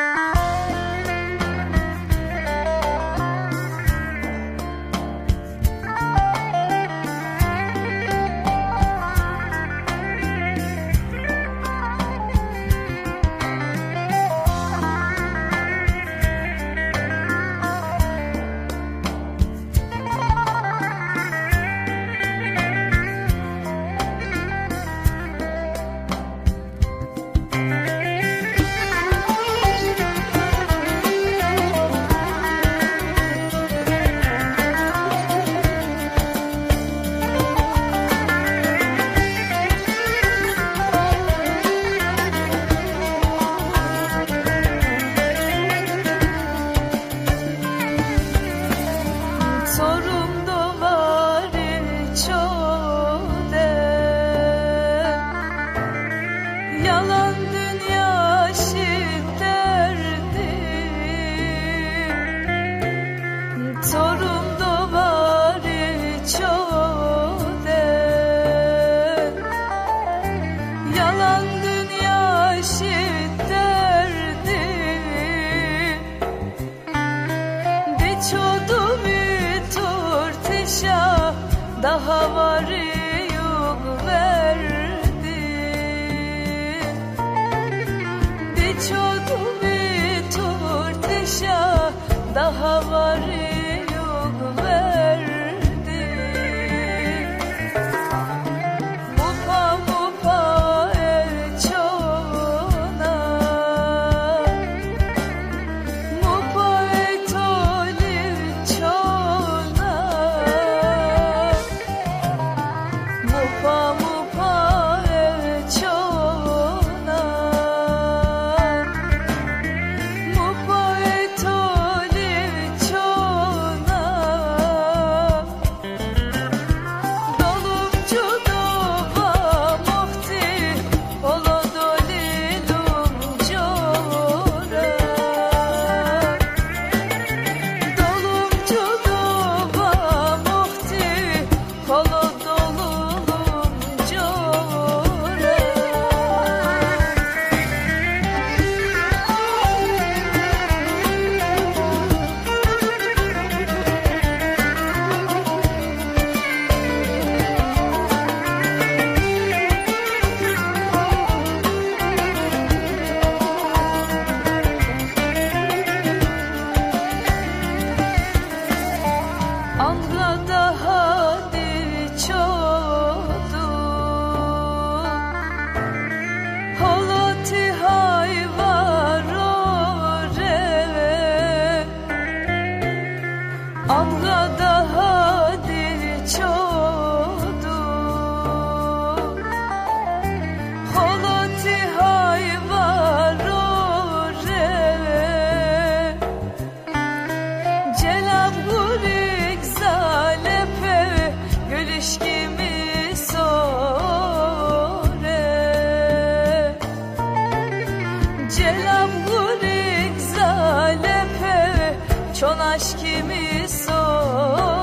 Yalan dünya şidderdi, torun doğar içode. Yalan dünya şidderdi, diçodu bitur tişa daha var yok verdi. Diçodu bitur tişa daha var yok verdi. Mupa mupa çona, mupa toliv çona, mupa mupa çona, mupa toliv çona. Dolumcu dova muhti olo dolilum cora. Dolumcu dova muhti olo dolulum cora. Anglada hadi çodu, holoti hayvar ore. Anglada hadi çodu, holoti hayvar ore. Celab gurik zalepe gülüşkimi sore. Celab gurik zalepe çonaşkimi sore.